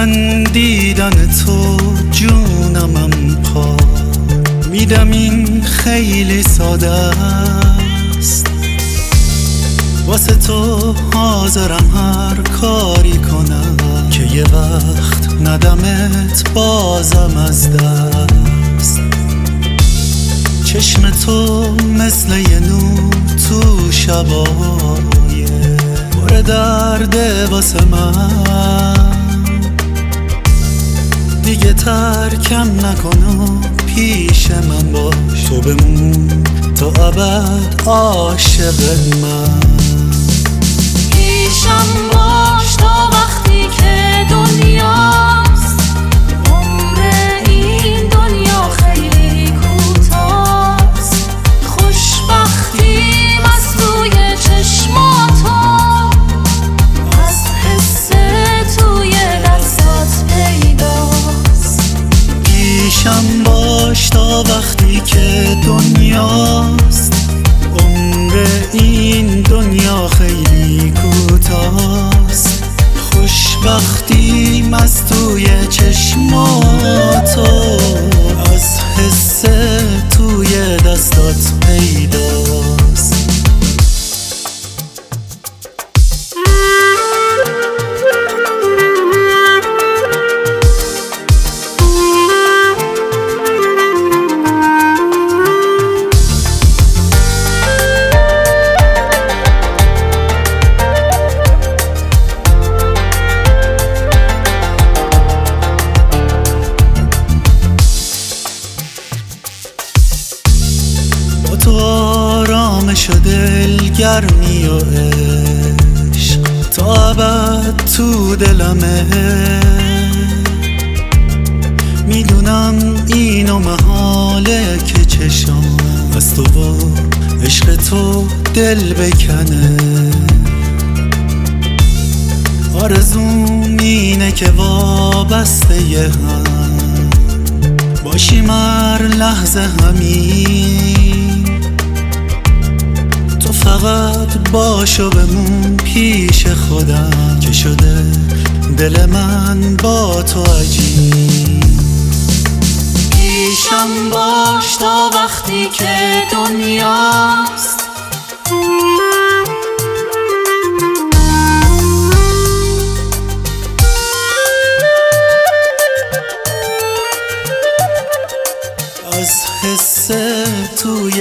من دیدن تو جونمم پا میدم، این خیلی ساده است. واسه تو حاضرم هر کاری کنم که یه وقت ندمت بازم از دست. چشم تو مثل یه نور تو شبای پر درده واسه من، دیگه ترکم نکن و پیش من باش، تو بمون تا ابد عاشق من. پیشم باش تا وقتی که دنیاست، عمر این دنیا خیلی کوتاست. خوشبختیم از روی چشماتو، از حس توی دستات پیداست. پیشم باش تا وقتی که دنیاست، عمر این دنیا خیلی کوتاست. خوشبختیم از توی چشماتو، از حس توی دستات پیداست. تو آرامش و دلگرمی و عشق تا ابد تو دلمه. میدونم اینو محاله که چشم از تو و عشق تو دل بکنه. آرزوم اینه که وابسته هم باشیم هر لحظه همین. تو فقط باش و بمون پیش خودم که شده دل من با تو عجیب. پیشم باش تا وقتی که دنیاست، از حس توی